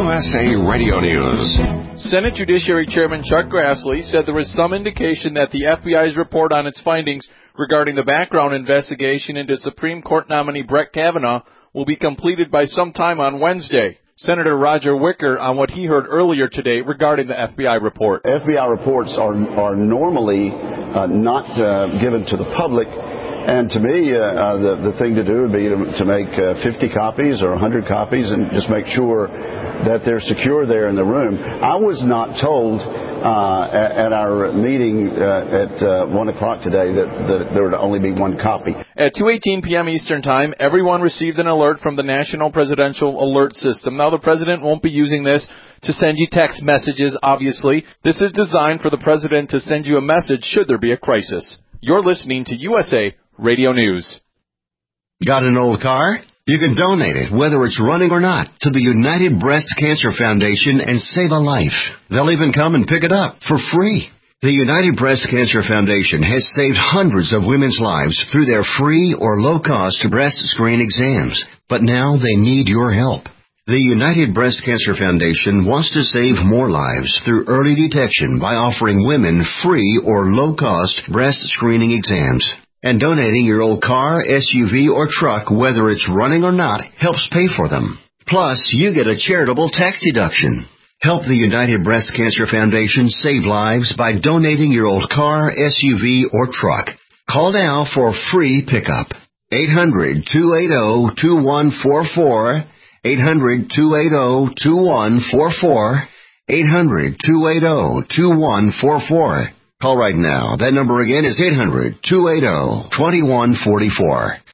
USA Radio News. Senate Judiciary Chairman Chuck Grassley said there was some indication that the FBI's report on its findings regarding the background investigation into Supreme Court nominee Brett Kavanaugh will be completed by sometime on Wednesday. Senator Roger Wicker on what he heard earlier today regarding the FBI report. FBI reports are normally not given to the public. And to me, the thing to do would be to make 50 copies or 100 copies and just make sure that they're secure there in the room. I was not told at our meeting at 1 o'clock today that there would only be one copy. At 2:18 p.m. Eastern Time, everyone received an alert from the National Presidential Alert System. Now, the president won't be using this to send you text messages, obviously. This is designed for the president to send you a message should there be a crisis. You're listening to USA Radio News. Got an old car? You can donate it, whether it's running or not, to the United Breast Cancer Foundation and save a life. They'll even come and pick it up for free. The United Breast Cancer Foundation has saved hundreds of women's lives through their free or low-cost breast screen exams, but now they need your help. The United Breast Cancer Foundation wants to save more lives through early detection by offering women free or low-cost breast screening exams. And donating your old car, SUV, or truck, whether it's running or not, helps pay for them. Plus, you get a charitable tax deduction. Help the United Breast Cancer Foundation save lives by donating your old car, SUV, or truck. Call now for free pickup. 800-280-2144. 800-280-2144. 800-280-2144. Call right now. That number again is 800-280-2144.